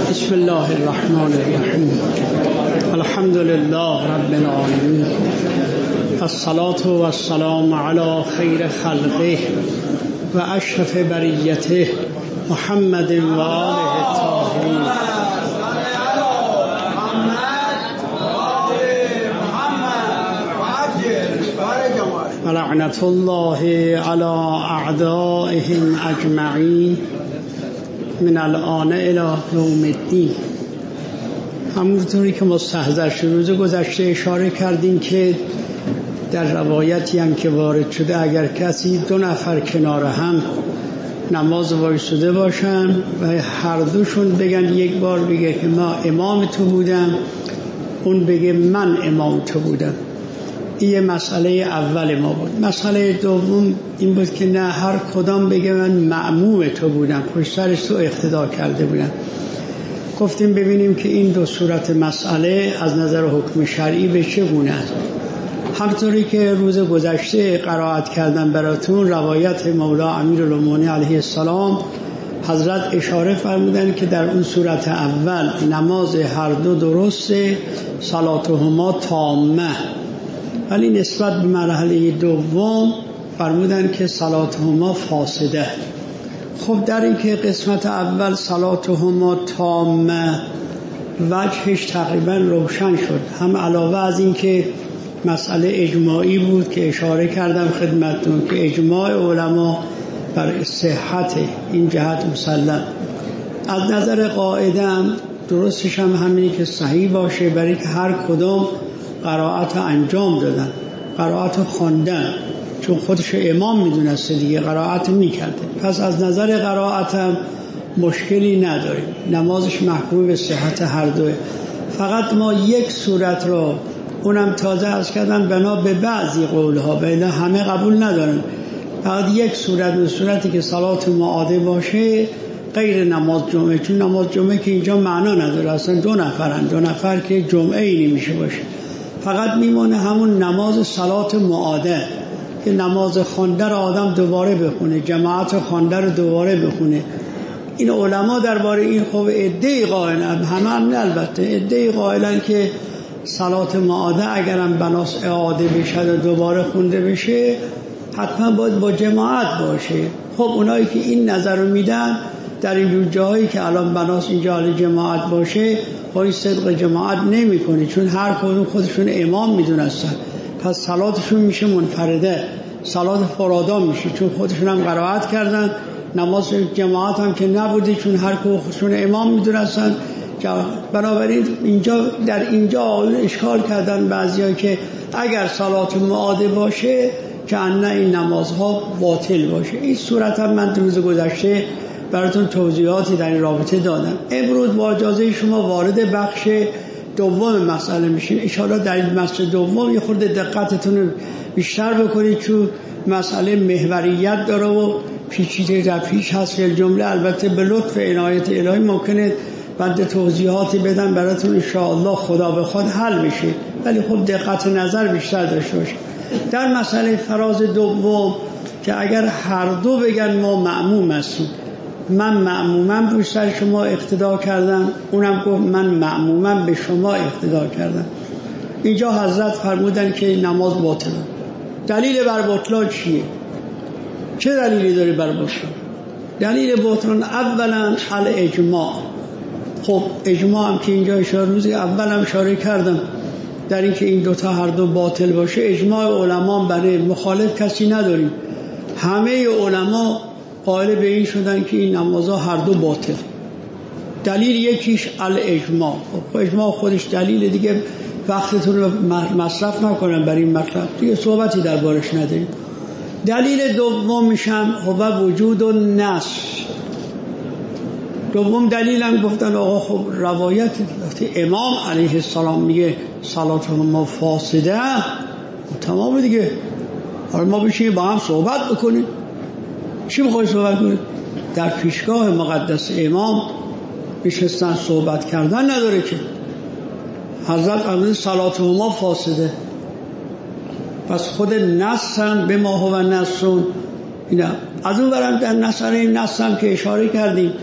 بسم الله الرحمن الرحیم. الحمد لله رب العالمین. الصلاة و السلام علی خیر خلقه و اشرف بریته محمد و آله الطاهرین. و لعنت الله علی اعدائهم اجمعین من الان الی یوم الدین. همونطوری که مستحضر شد روز گذشته اشاره کردیم که در روایتی هم که وارد شده اگر کسی دو نفر کنار هم نماز وایساده باشن و هر دوشون بگن، یک بار بگه که ما امام تو بودم، اون بگه من امام تو بودم، این مسئله اول ما بود. مسئله دوم این بود که نه، هر کدام بگه من مأموم تو بودم، پشت سرش تو اقتدا کرده بودم. گفتیم ببینیم که این دو صورت مسئله از نظر حکم شرعی به چه گونه است. همطوری که روز گذشته قرائت کردم براتون روایت مولا امیرالمومنین علیه السلام، حضرت اشاره فرمودن که در اون صورت اول نماز هر دو درسته، صلاتهما تامه، ولی نسبت به مرحله دوم فرمودن که صلاتهما فاسده. خب در این که قسمت اول صلاتهما تامه وجهش تقریبا روشن شد، هم علاوه از این که مسئله اجماعی بود که اشاره کردم خدمتتون که اجماع علما بر صحت این جهت مسلم. از نظر قاعده هم درستش هم همینی که صحیح باشه، برای که هر کدام قرائت انجام دادن، قرائت خواندن، چون خودش امام میدونسته دیگه قرائت میکرده، پس از نظر قرائت هم مشکلی نداریم، نمازش محکوم به صحت هر دوه. فقط ما یک صورت رو اونم تازه از کردن بنا به بعضی قولها، بین همه قبول ندارن، فقط یک صورت، به صورتی که صلات معاده باشه غیر نماز جمعه، چون نماز جمعه که اینجا معنا نداره، اصلا دو نفر که جمعه ای نمیشه باشه، فقط میمونه همون نماز صلات معاده که نماز خوانده رو آدم دوباره بخونه، جماعت خوانده رو دوباره بخونه. این علما درباره این خوب عده‌ای قائلن، همه البته عده‌ای قائلن که صلات معاده اگرم بناس اعاده بشه و دوباره خونده بشه حتما باید با جماعت باشه. خب اونایی که این نظر رو میدن در این جاهایی که الان بناس اینجا جماعت باشه خواهی صدق جماعت نمی کنی، چون هر کدوم خودشون امام میدونستن، پس صلاتشون میشه منفرده، صلات فرادا میشه، چون خودشون هم قرائت کردن. نماز جماعت هم که نبودی، چون هر کدوم خودشون امام میدونستن. بنابراین در اینجا اشکال کردن بعضیا که اگر صلات معاده باشه که نه این نمازها باطل باشه. این صورت هم من روز گذشته براتون توضیحاتی در این رابطه دادم. امروز با اجازه شما وارد بخش دوم مسئله میشیم. ان شاءالله در این بخش دوم یه خورده دقتتون رو بیشتر بکنید، چون مسئله محوریت داره و پیچیده در پیش هست. جمله البته به لطف عنایت الهی ممکنه بعد توضیحاتی بدم براتون، ان شاءالله خدا بخواد حل میشه، ولی خب دقت نظر بیشتر داشته باشید. در مسئله فراز دوم که اگر هر دو بگن ما مأموم هستیم، من مأمومم به سر شما اقتدا کردم، اونم گفت من مأمومم به شما اقتدا کردم، اینجا حضرت فرمودن که نماز باطله. دلیل بر بطلان چیه؟ چه دلیلی داره بر بطلان؟ دلیل بطلان اولا الاجماع. خب اجماع هم که اینجا روز اول هم اشاره کردم در این که این دوتا هر دو باطل باشه، اجماع علما برای مخالف کسی نداریم، همه علما قائل به این شدن که این نمازها هر دو باطل. دلیل یکیش الاجماع. خب اجماع خودش دلیل دیگه، وقتتون رو مصرف نکنم برای این مطلب دیگه، صحبتی دربارش نداریم. دلیل دومش هم هو وجود النص. دوم دلیلم گفتن آقا خب روایت امام علیه السلام میگه صلات ما فاسده، تمام دیگه. حالا ما بشیم با هم صحبت بکنیم. چی میخوای صحبت کنید؟ در پیشگاه مقدس امام نشستن صحبت کردن نداره که. حضرت فرمود صلات ما فاسده، پس خود نص هم به ما هو نصرون. اینا از اون برم در مسئله نص هم که اشاره کردیم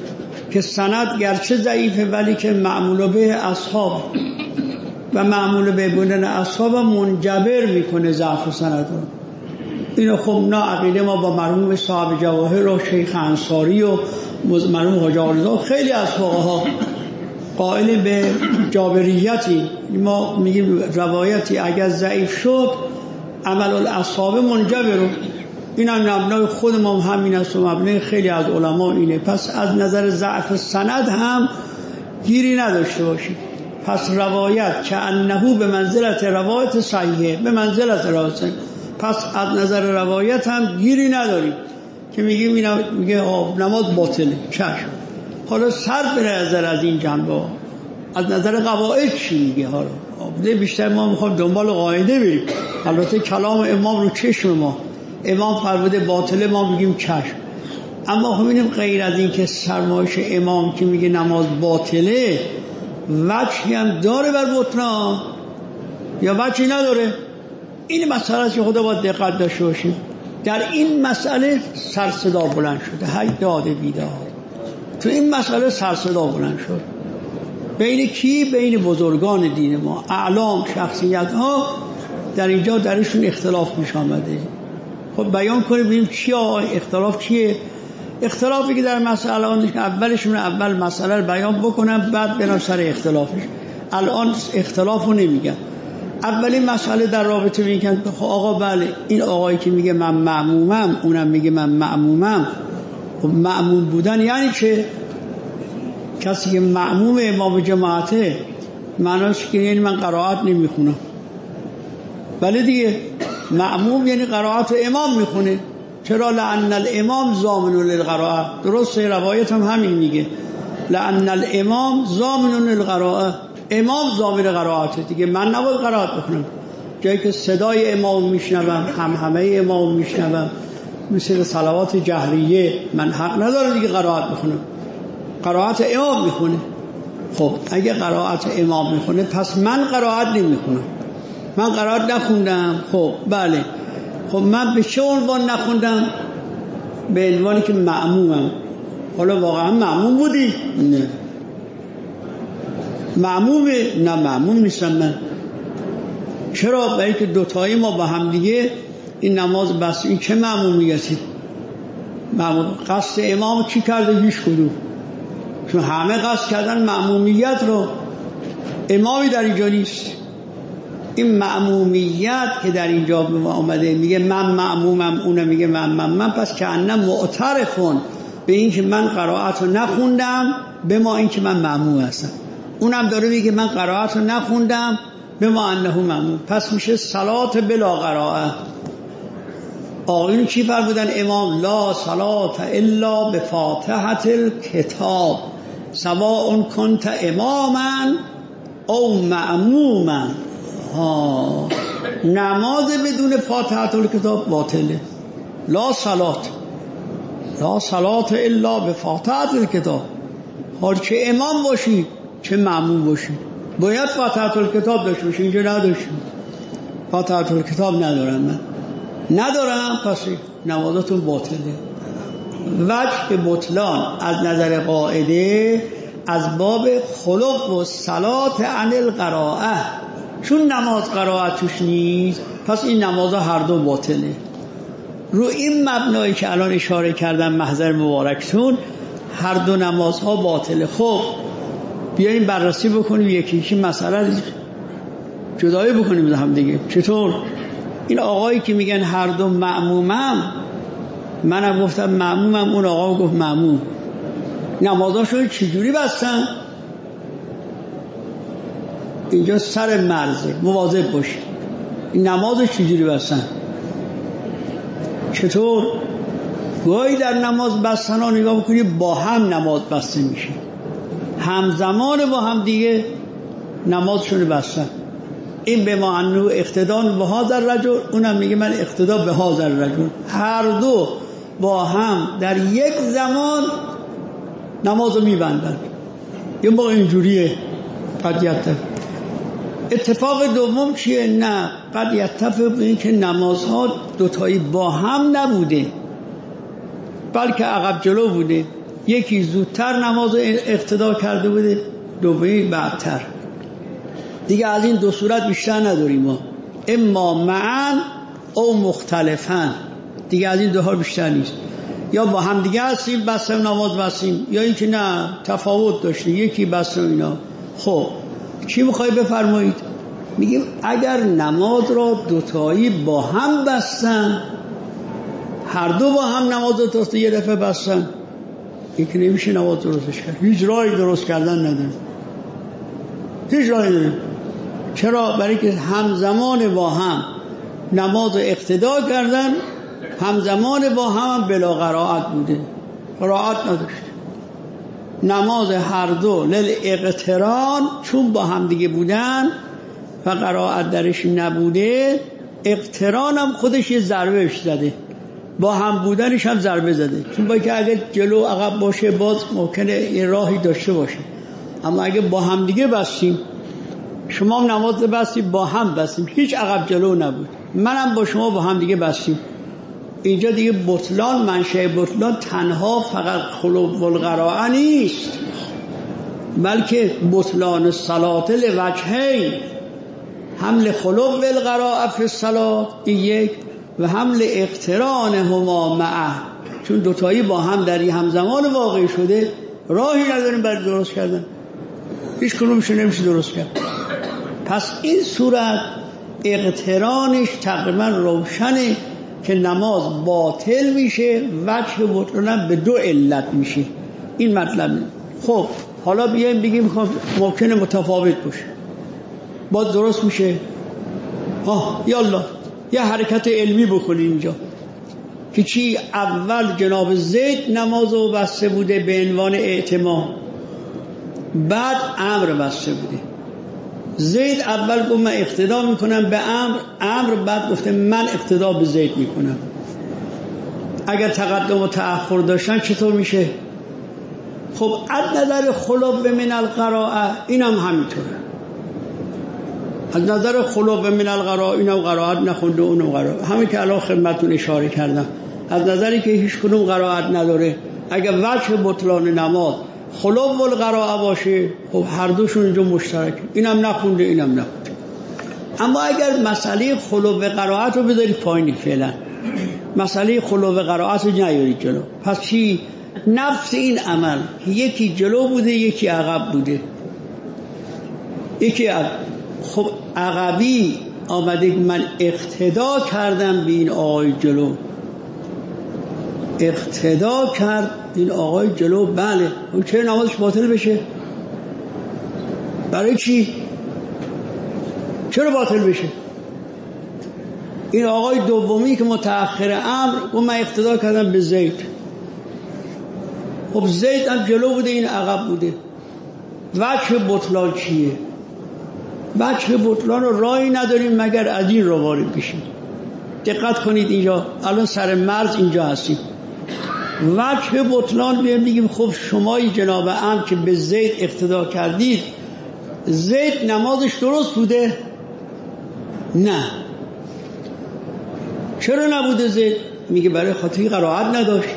که سند گرچه ضعیفه ولی که معمول به اصحاب و معمول به بودن اصحاب منجبر میکنه ضعف سند رو. اینو خب نه عقیده ما با مرحوم صاحب جواهر و شیخ انصاری و مرحوم حاج آقا خیلی از فقها قائل به جابریتی، ما میگیم روایتی اگر ضعیف شد عمل الاصحاب منجبر. این هم مبنای خود ما همین است و مبنای خیلی از علما اینه. پس از نظر ضعف سند هم گیری نداشته باشید. پس روایت که انهو به منزلت روایت صحیحه، به منزلت روایت، پس از نظر روایت هم گیری نداریم که میگیم میگه نماز باطله. چشم، حالا سر به نظر از این جنبه از نظر قواعد چی میگه؟ حالا بیشتر ما میخوام دنبال قاعده بریم. البته کلام امام رو چشم ما، امام فرموده باطله، ما میگیم چشم. اما خب ببینیم غیر از این که سرمایش امام که میگه نماز باطله وجهی هم داره بر بطلان یا وجهی نداره؟ این مسئله است که خدا باید دقت داشته باشیم. در این مسئله سر صدا بلند شده، هی داده بیدار. تو این مسئله سر صدا بلند شد. بین کی؟ بین بزرگان دین ما، اعلام، شخصیت ها در اینجا درشون اختلاف میش آمده. خب بیان کنیم ببینیم چیه اختلاف چیه؟ اختلافی که در مسئله اولشون اول مسئله رو بیان بکنم بعد برم سر اختلافش. الان اختلافو نمیگم. اولین مسئله در رابطه میگن خب آقا بله این آقایی که میگه من مأمومم اونم میگه من مأمومم، خب مأموم بودن یعنی چه؟ کسی که مأموم امام جماعته معناش که یعنی من قرائت نمیخونم. بله دیگه، مأموم یعنی قرائت امام میخونه. چرا؟ لأن الامام ضامن للقراءه. درسته، روایت هم همین میگه لأن الامام ضامن للقراءه، امام ضامن قرائته دیگه. من نباید قرائت بکنم. جایی که صدای امام میشنوم، همه امام میشنوم، مثل صلوات جهریه، من حق ندارم دیگه قرائت بکنم. قرائت امام میخونه. خب اگه قرائت امام میخونه پس من قرائت نمیخونم. من قرائت نخوندم. خب بله، خب من به چه عنوان نخوندم؟ به عنوانی که مأمومم. حالا واقعا مأموم بودی؟ نه. مأمومه؟ نه مأموم نیستم من. چرا؟ برای که دوتایی ما با هم دیگه این نماز بس. این چه مأمومیتی؟ مأموم قصد امام چی کرده؟ هیچ کدوم. چون همه قصد کردن مأمومیت رو، امامی در اینجا نیست. این مأمومیت که در اینجا به ما آمده میگه من مأمومم، اون میگه من پس که انم معترفون به این که من قرائت رو نخوندم به ما این که من مأموم هستم. اونم داره میگه من قرائت رو نخوندم به ما انه مأموم. پس میشه صلات بلا قرائه. آقایون چی فرمودن امام؟ لا صلات الا بفاتحة الکتاب سواء کنت اماما او مأموما. نماز بدون فاتحة الکتاب باطله. لا صلات الا بفاتحة الکتاب. حال چه امام باشی چه مأموم باشی باید فاتحة الکتاب داشته باشی. اینجا نداشتیم، فاتحة الکتاب ندارم پس نمازتون باطله. وجه بطلان از نظر قاعده از باب خلق و صلات عن القراءه، چون نماز قرائت توش نیست پس این نمازها هر دو باطله. رو این مبنایی که الان اشاره کردم محضر مبارکتون هر دو نمازها باطله. خب بیاییم بررسی بکنیم یکی یکی مسئله جدایی بکنیم هم دیگه. چطور؟ این آقایی که میگن هر دو مأمومم، منم گفتم مأمومم، اون آقا گفت مأموم، نمازاشون چجوری بستن؟ اینجا سر مرزه، مواظب باشید. این نماز چجوری بستن؟ چطور؟ گاهی در نماز بستن ها نگاه بکنید با هم نماز بسته میشه، همزمان با هم دیگه نمازشون بستن. این به ما انو اقتدان به هذا الرجل، اونم میگه من اقتدا به هذا الرجل. هر دو با هم در یک زمان نمازو میبندن. یه موقع اینجوریه قد یتفق. اتفاق دوم چیه؟ نه قد یتفق به این که نمازها دوتایی با هم نبوده بلکه عقب جلو بوده. یکی زودتر نماز اقتدا کرده بوده، دومی بعدتر. دیگه از این دو صورت بیشتر نداریم ما، اما معن او مختلفن، دیگه از این دو ها بیشتر نیست. یا با هم دیگه هستیم بستم نماز بستیم، یا اینکه نه تفاوت داشته یکی بستم اینا. خب چی میخوای بفرمایید؟ میگیم اگر نماز را دوتایی با هم بستن، هر دو با هم نماز درست یه دفعه بستن، یکی نمیشه نماز درستش کرد. هیچ راهی درست کردن نداره، هیچ راهی نداره. چرا؟ برای که همزمان با هم نماز اقتدا کردن، همزمان با هم بلا قرائت بوده، قرائت نداشت. نماز هر دو للاقتران، چون با هم دیگه بودن و قرائت درش نبوده، اقتران هم خودش یه ضربه بهش زده، با هم بودنش هم ضربه زده. چون با که اگه جلو عقب باشه باز ممکنه یه راهی داشته باشه، اما اگه با هم دیگه بستیم، شما هم نماز بستیم با هم بستیم، هیچ عقب جلو نبود، منم با شما با هم دیگه بستیم، اینجا دیگه بطلان، منشأ بطلان تنها فقط خلو القراءه نیست، بلکه بطلان الصلاة لوجهین، حمل خلو القراءه فی الصلاة یک، و حمل اقتران هما معه، چون دوتایی با هم در همزمان واقع شده، راهی نداریم برای درست کردن، هیچ کنومش نمیشه درست کرد. پس این صورت اقترانش تقریبا روشنه که نماز باطل میشه، وجه بطلانم به دو علت میشه. این مطلب. خب حالا بیایم بگیم ممکنه متفاوت باشه، باز درست میشه. یالا یه حرکت علمی بکنیم اینجا که چی؟ اول جناب زید نمازو بسته بوده به عنوان اعتماد، بعد عمرو بسته بوده. زید اول گفت من اقتدا میکنم به عمرو بعد گفته من اقتدا به زید میکنم. اگر تقدم و تأخر داشتن چطور میشه؟ خب از نظر خلو من القراءه اینم همینطوره، از نظر خلو من القراءه اینم قرائت نخونده اونم قرائت، همین که الان خدمتتون اشاره کردم، از نظری که هیچ کدوم قرائت نداره، اگر وجه بطلان نماز خلو القراءه باشه، خب هر دوشون اینجا مشترک، اینم نخونده اینم نخونده. اما اگر مسئله خلو قرائت رو بذارید پایین، فعلا مسئله خلو قرائت رو نیارید جلو، پس چی؟ نفس این عمل یکی جلو بوده یکی عقب بوده، یکی خب عقبی آمده من اقتدا کردم به این آقای جلو، اقتدا کرد این آقای جلو، بله، اون چه نمازش باطل بشه؟ برای چی؟ چرا باطل بشه؟ این آقای دومی که متأخر امر و من اقتدا کردم به زید، خب زید هم جلو بوده این عقب بوده، وجه بطلان چیه؟ وجه بطلان رو راهی نداریم مگر از این رو وارد بشیم. دقت کنید اینجا الان سر مرز اینجا هستیم، وجه بطلان میگیم خب شمای جناب عم که به زید اقتدا کردید، زید نمازش درست بوده؟ نه. چرا نبوده زید؟ میگه برای خاطر قرائت نداشت.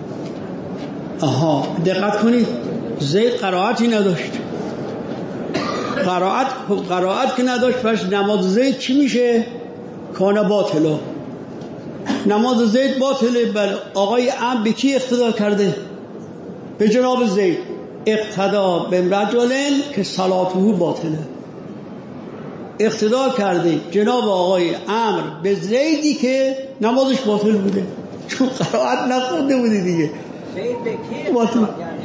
دقت کنید، زید قرائتی نداشت، قرائت که نداشت، پس نماز زید چی میشه؟ کان باطله، نماز زید باطله. بله، آقای عم به کی اقتدا کرده؟ به جناب زید. اقتدا به رجلن که صلاته باطله، اقتدا کرده جناب آقای عمرو به زیدی که نمازش باطل بوده، چون قرائت نخونده بوده دیگه. زید به کی باطل؟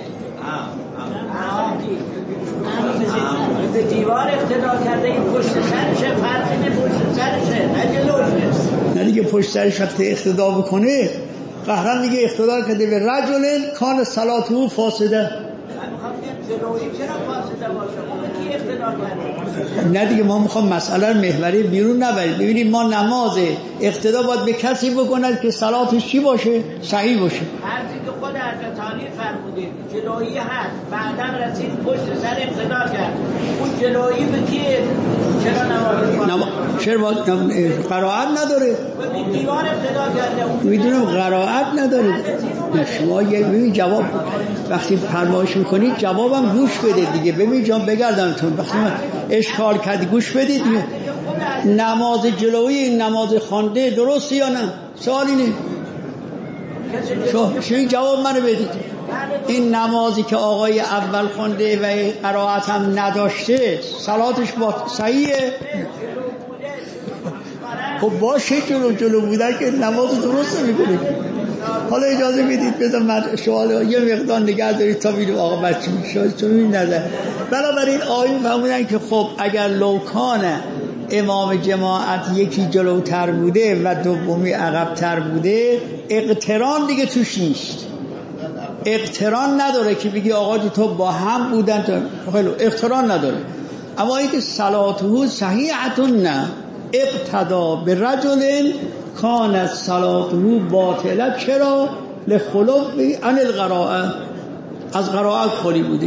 به دیوار اقتدا کرده، این پشت سرشه، فرقی نه پشت سرشه نه جلوشه. نه دیگه پشت سرش وقتی اقتدا بکنه، قهرن دیگه اقتدا کرده به رجل کان صلاته فاسده. من میخوام بگم جلویی چرا فاسده باشه؟ اون به کی اقتدا کرده؟ نه دیگه ما میخوام مسئله محوری بیرون نبرید. ببینید ما نماز اقتدا باید به کسی بکند که صلاتش چی باشه؟ صحیح باشه. هر چیزی که خود حضرت تعبیر فرمودید جلویی هست بعدا رسید پشت سر اقتدا کرد اون جلویی به کیه؟ چرا نماز چرا قرائت نداره؟ دیوار اقتدا کرده میدونم قرائت نداره. شما ببین جواب وقتی فرمایش میکنید جوابم گوش بده دیگه. ببین جان بگردمتون وقتی من اشکال کردی گوش بدید. نماز جلویی نماز خوانده درسته یا نه؟ سوال اینه. شما جواب منو بدید. این نمازی که آقای اول خوانده و قرائت هم نداشته صلاتش با صحیحه؟ خب باشه جلو بودن که نماز درست میکنه. حالا اجازه بدید بذار من سوال یه مقدار نگه دارید تا ببینیم آقا بچه میشه چون این نظر. بنابراین آیون فهمودن که خب اگر لوکانه امام جماعت یکی جلوتر بوده و دومی عقب‌تر بوده اقتران دیگه توش نیست. اقتران نداره که بگی آقا تو با هم بودن خیلی اقتران نداره. اما اینکه صلاته صحیحه نه اقتدا به رجل کانت صلاته باطله. چرا؟ لخلو عن القراءه، از قرائت خالی بوده.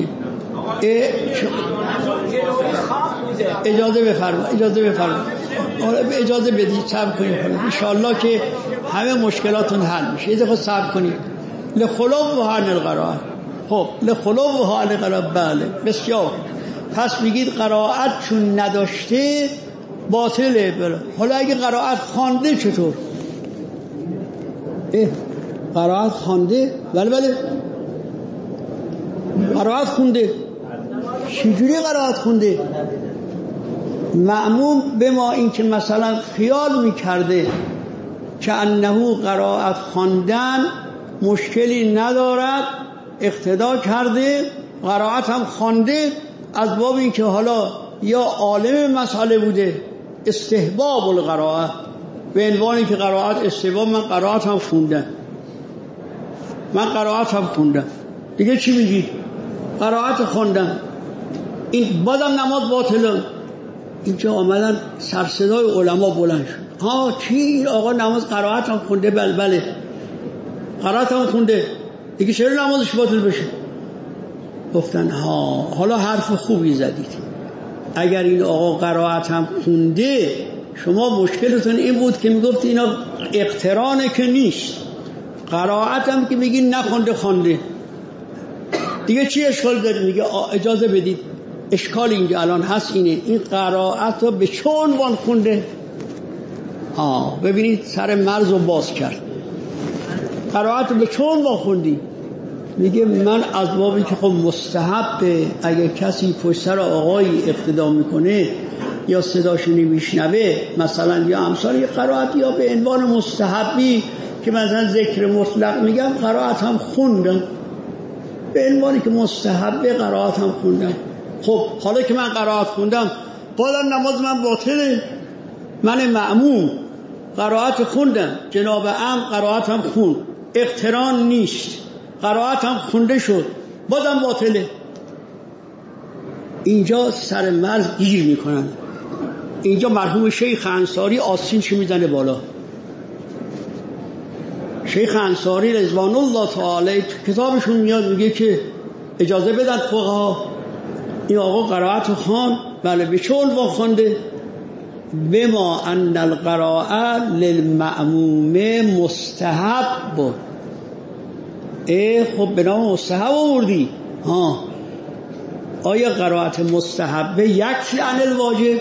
اجازه بفرمایید اجازه بدید صبر کنید ان شاءالله که همه مشکلاتون حل میشه. یه دقیقه صبر کنید. لخلو عن القراءه. خب لخلو عن القراءه بله بسیار. پس میگید قرائت چون نداشته باطله. بله. حالا اگه قرائت خوانده چطور؟ قرائت خوانده؟ بله قرائت خونده. چجوری قرائت خونده؟ مأموم به ما این که مثلا خیال میکرده که انه قرائت خواندن مشکلی ندارد اقتدا کرده قرائت هم خوانده از باب این که حالا یا عالم مسئله بوده استحباب القراءه به عنوانی که قرائت استحباب من قرائت هم خوندم دیگه چی میگی؟ قرائت خوندم این بازم نماز باطله. اینجا آمدن سرصدای علما بلند شد. ها چی آقا نماز قرائت هم خونده؟ بله قرائت هم خونده دیگه چرا نمازش باطل بشه؟ گفتن ها حالا حرف خوبی زدید. اگر این آقا قرائت هم خونده شما مشکلتون این بود که میگفت اینا اقترانه که نیست. قرائت هم که میگین نخونده خوانده دیگه چی اشکال داره؟ میگه اجازه بدید اشکال اینجا الان هست اینه این قرائت رو به چه عنوان خونده؟ ببینید سر مرز رو باز کرد. قرائت رو به چه عنوان خوندی؟ میگه من از بابی که خب مستحبه اگه کسی پشت سر آقایی اقتدا میکنه یا صداشو نمیشنوه مثلا یا امثال یه قرائت یا به عنوان مستحبی که مثلا ذکر مطلق میگم قرائت هم خوندم به عنوانی که مستحبه قرائت هم خوندم. خب حالا که من قرائت خوندم بازم نماز من باطله. من مأموم قرائت خوندم جناب عم قرائت هم خوند اقتران نیست قرائت هم خونده شد بازم باطله. اینجا سر مرز گیر میکنن. اینجا مرحوم شیخ انصاری آستینشو میزنه بالا. شیخ انصاری رضوان الله تعالی کتابشون میاد میگه که اجازه بدن فقها این آقا قرائت خوان بله به چه عنوان خوانده؟ بما ان القراءه للمأموم مستحب. خب به نام مستحب آوردی. آیا قرائت مستحبه یکفی عن الواجب؟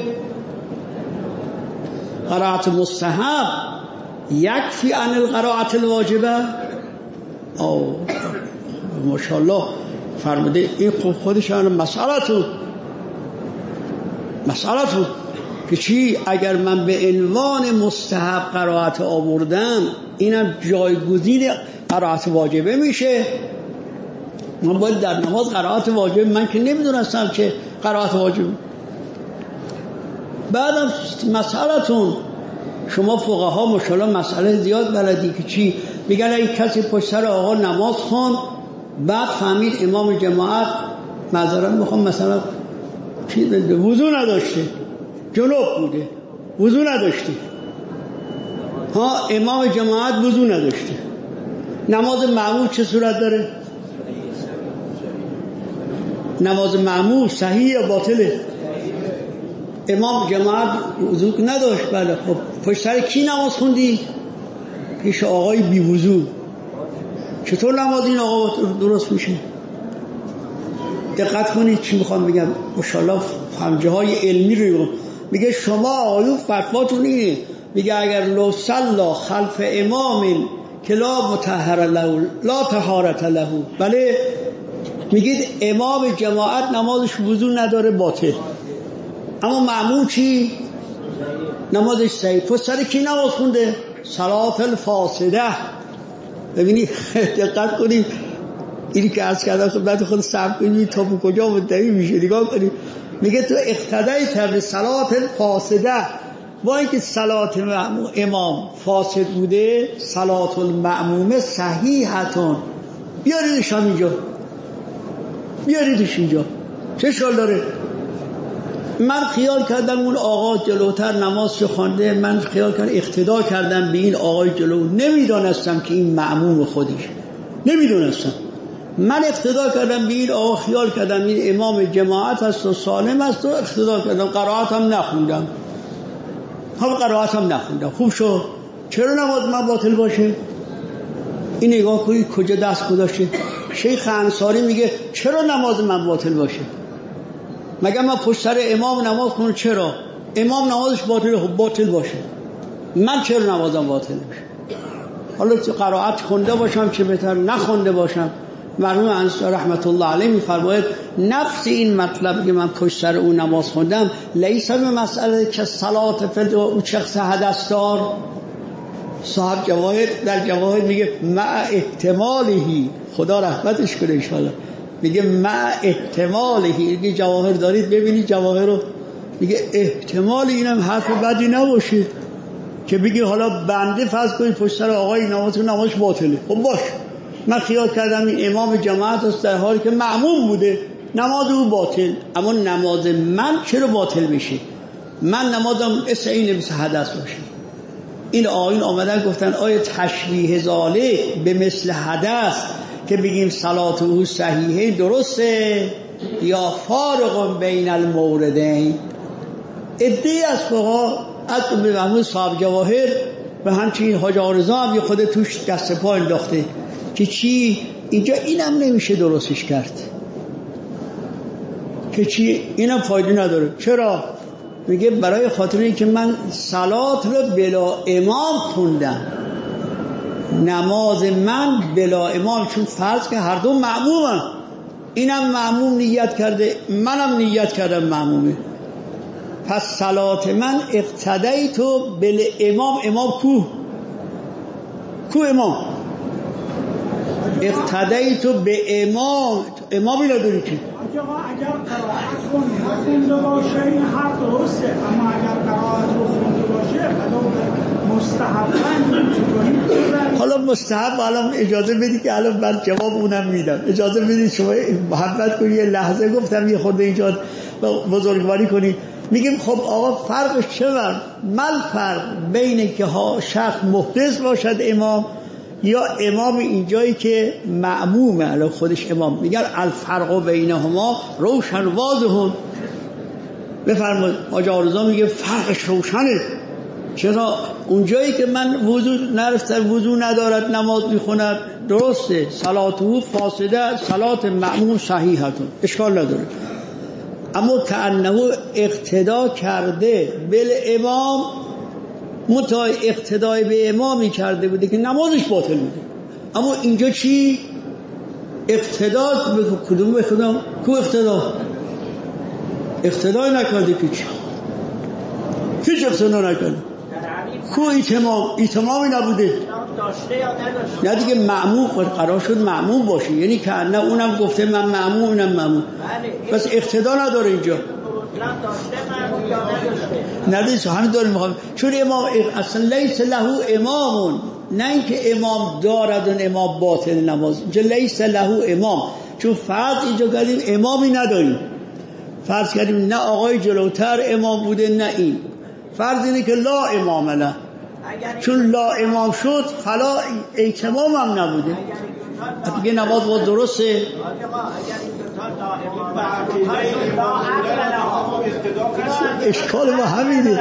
قرائت مستحب یکفی عن القرائت الواجبه؟ ماشاءالله فرموده این خودش مسئلتون که چی اگر من به عنوان مستحب قرائت آوردم اینم جایگزین قرائت واجبه میشه. من باید در نماز قرائت واجبه من که نمیدونستم که قرائت واجبه. بعدم مسئلتون شما فقها ماشاءالله مسئله زیاد بلدی که چی میگن این کسی پشت سر آقا نماز خوان بعد فهمید امام جماعت معذرت میخوام مثلا وضو نداشته جنوب بوده وضو نداشته امام جماعت وضو نداشته نماز معمول چه صورت داره؟ نماز معمول صحیح یا باطله؟ امام جماعت وضو نداشت. بله خب پشت سر کی نماز خوندی؟ پیش آقای بی وضو. چطور نماز این آقا درست میشه؟ دقت کنید چی میخوام بگم. ماشاءالله همجه های علمی رو میگه شما آقایون فتواتون اینه، میگه اگر لو صلا خلف امام که لا مطهر له لا طهارت له، بله میگید امام جماعت نمازش وضو نداره باطل، اما مأموم چی؟ نمازش صحیح. پس سر کی نماز خونده؟ صلات الفاسده. ببینید دقت کنید اینی که عرض کردم خدمت خود صبر کنید تا به کجا منتهی میشه. نگاه کنید میگه تو اقتدای به صلات الفاسده، با اینکه صلات امام فاسد بوده صلات المأمومه صحیحتون. بیاریدش اینجا، بیاریدش اینجا، چه اشکال داره؟ من خیال کردم اون آقا جلوتر نماز خوانده، من خیال کردم اقتدا کردم به این آقای جلو، نمیدانستم که این مأموم خودش، نمیدونستم. من اقتدا کردم به این آقا، خیال کردم این امام جماعت هست و سالم است و اقتدا کردم، قرائت هم نخوندم. خوب شد. چرا نماز من باطل باشه؟ این نگاه کنید کجا دست گذاشته. شیخ انصاری میگه چرا نماز من باطل باشه؟ مگه من پشت سر امام نماز خونم؟ چرا؟ امام نمازش باطل باشه، من چرا نمازم باطل باشه؟ حالا قرائت خونده باشم چه بهتر، نخونده باشم. مرحوم انصاری رحمت الله علیه میفرماید نفس این مطلب که من پشت سر اون نماز خوندم لیس به مسئله که صلات فل او شخص حدثدار. صاحب جواهر در جواهر میگه مع احتمالهی، خدا رحمتش کنه ان شاء الله، میگه مع احتمالهی. میگه جواهر دارید ببینید جواهر رو، میگه احتمال اینم حرف بدی نباشه که بگی حالا بنده فرض کنید پشت سر آقای نمازش باطله. خب باش، من خیال کردم این امام جماعت است در حالی که معموم بوده نماز او باطل، اما نماز من چرا باطل میشه؟ من نمازم این مثل حدث باشه. این آیین آمدن گفتن آیا تشبیه ذالک به مثل حدث که بگیم صلات او صحیحه درسته یا فارق بین الموردین؟ ادعی از فقها از به محمود صاحب جواهر و همچنین حاج آرزا هم خود توش دست پا انداخته که چی اینجا اینم نمیشه درستش کرد، که چی اینم فایده نداره. چرا؟ میگه برای خاطر این که من صلات رو بلا امام خوندم، نماز من بلا امام، چون فرض که هر دو معمومن، اینم معموم نیت کرده منم نیت کردم معمومه، پس صلات من اقتدیت بل امام. امام کو امام؟ اقتدیت به امام. امامی نداری که اگر قرائت خونده باشه این حرف درسته، اما اگر قرائت رو خونده باشه مستحباً. حالا مستحب الان اجازه بدید که الان من جواب اونم میدم. اجازه بدید شما محبت کنید یه لحظه گفتم یه خورده اینجا بزرگواری کنید. میگیم خب آقا فرقش چه مل فرق بین که شخص محدث باشد امام یا امام اینجایی که معمومه الان خودش امام؟ میگن الفرق بینهما روشن واضحون. بفرمایید حاج آرزا میگه فرقش روشنه. چرا؟ اونجایی که من وضو نرفتم وضو ندارد نماز میخوند درسته، صلاته فاسده، صلات معموم صحیحتون، اشکال نداره، اما کأنه اقتدا کرده بل امام، متای اقتدای به امامی کرده بوده که نمازش باطل بوده. اما اینجا چی؟ اقتدا به کدوم؟ به کدوم؟ کو اقتدا؟ اقتدای نکرده که چی؟ هیچ اقتدا نکرده. کو ایتمامی نبوده؟ نه دیگه معموم قرار شد معموم باشه، یعنی که نه اونم گفته من معموم اونم معموم، بس اقتدا نداره اینجا. نداشته همین داریم میخوام، چون امام اصلا لیس له امامون، نه اینکه امام دارد و امام باطل نماز، اینجا لیس له امام، چون فرض اینجا کردیم امامی نداریم، فرض کردیم نه آقای جلوتر امام بوده نه این، فرض اینه که لا امام له، چون لا امام شد فلا ایتمام هم نبوده، دیگه نماز با درسته. اگر این دوتا لا امام اشکال ما همینه.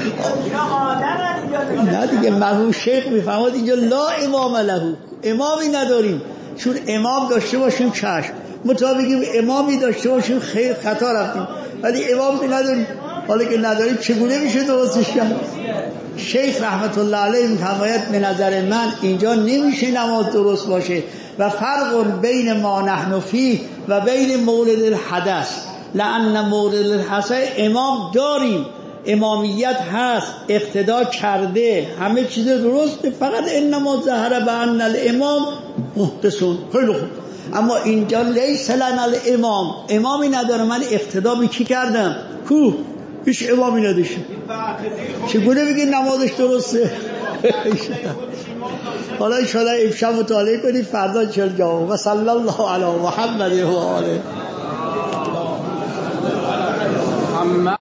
نه دیگه مرحوم شیخ میفهمد اینجا لا امام له، امامی نداریم. چون امام داشته باشیم چشم، مطابقیم امامی داشته باشیم خیر خطا رفتیم، ولی امامی نداریم. حالا که نداریم چگونه میشه درستش کرد؟ شیخ رحمت الله علیه میفرماید به نظر من اینجا نمیشه نماز درست باشه و فرق بین ما نحن فیه و بین مورد الحدث، لأن مورد الحدث امام داریم، امامیت هست، اقتدا کرده، همه چیز درسته، فقط انما ظهر بأن الامام محدثون. خیلی خوب، اما اینجا لیس لنا الامام، امامی نداره، من اقتدا به کی کردم؟ کو؟ هیچ امامی نداشته، چگونه بگید نمازش درسته؟ حالا انشاءالله امشب مطالعه کنید، فردا چل جواب. و صلی الله علی محمد و آله.